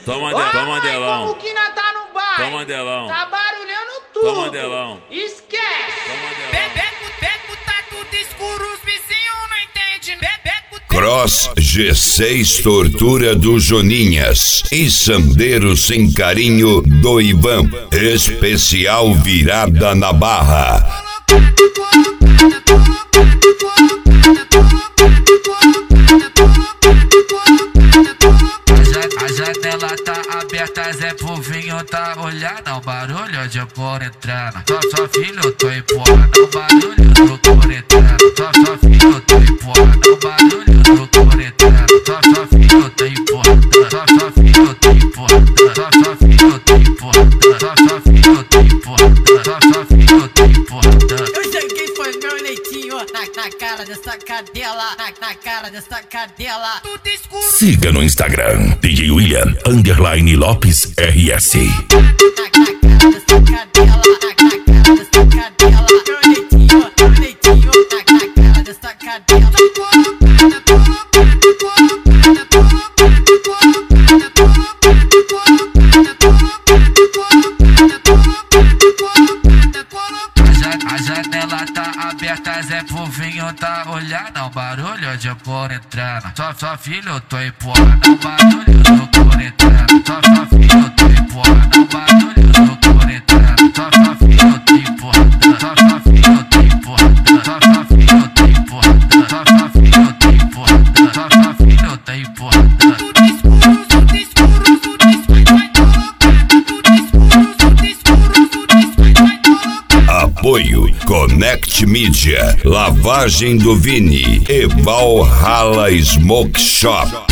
Toma Como delão. que nós tá no bar? Toma delão. Tá barulhando tudo. Toma delão. Esquece. Toma delão. Beco, tá tudo escuro, os vizinhos não entendem. Beco, Cross G6 Tortura do Joninhas e Sandeiro Sem Carinho do Ivan. Especial Virada na Barra. A janela tá aberta, Zé Povinho tá olhando. O barulho de cor entrando. Só filho, tô empurrando. O barulho do cor entrando. Só filho, tô empurrando. O barulho do cor entrando. Só filho, tô empurrando. Só filho, tô empurrando. Só filho, tô empurrando. Só filho, tô empurrando. Só filho, tô empurrando. Eu joguei foi meu leitinho na cara dessa cadela, na cara dessa cadela. Tudo escuro. Siga no Instagram, DJ William _Lopes RS. Na cara dessa cadela, na cara dessa cadela. Meu leitinho, na cara dessa cadela. A janela tá aberta, Zé Povinho tá olhando. O barulho de cor entrando. Só filho, tô empurrando. O barulho do cor entrando. Só filho, tô empurrando. O barulho do cor entrando. Só filho, tô empurrando. Só filho, tô empurrando. Só filho, tô empurrando. Só filho, tô empurrando. Só filho, tô empurrando. Tudo escuro, tudo escuro, tudo escuro. Tudo escuro, tudo escuro, tudo escuro. Apoio Connect Media, Lavagem do Vini e Valhalla Smoke Shop.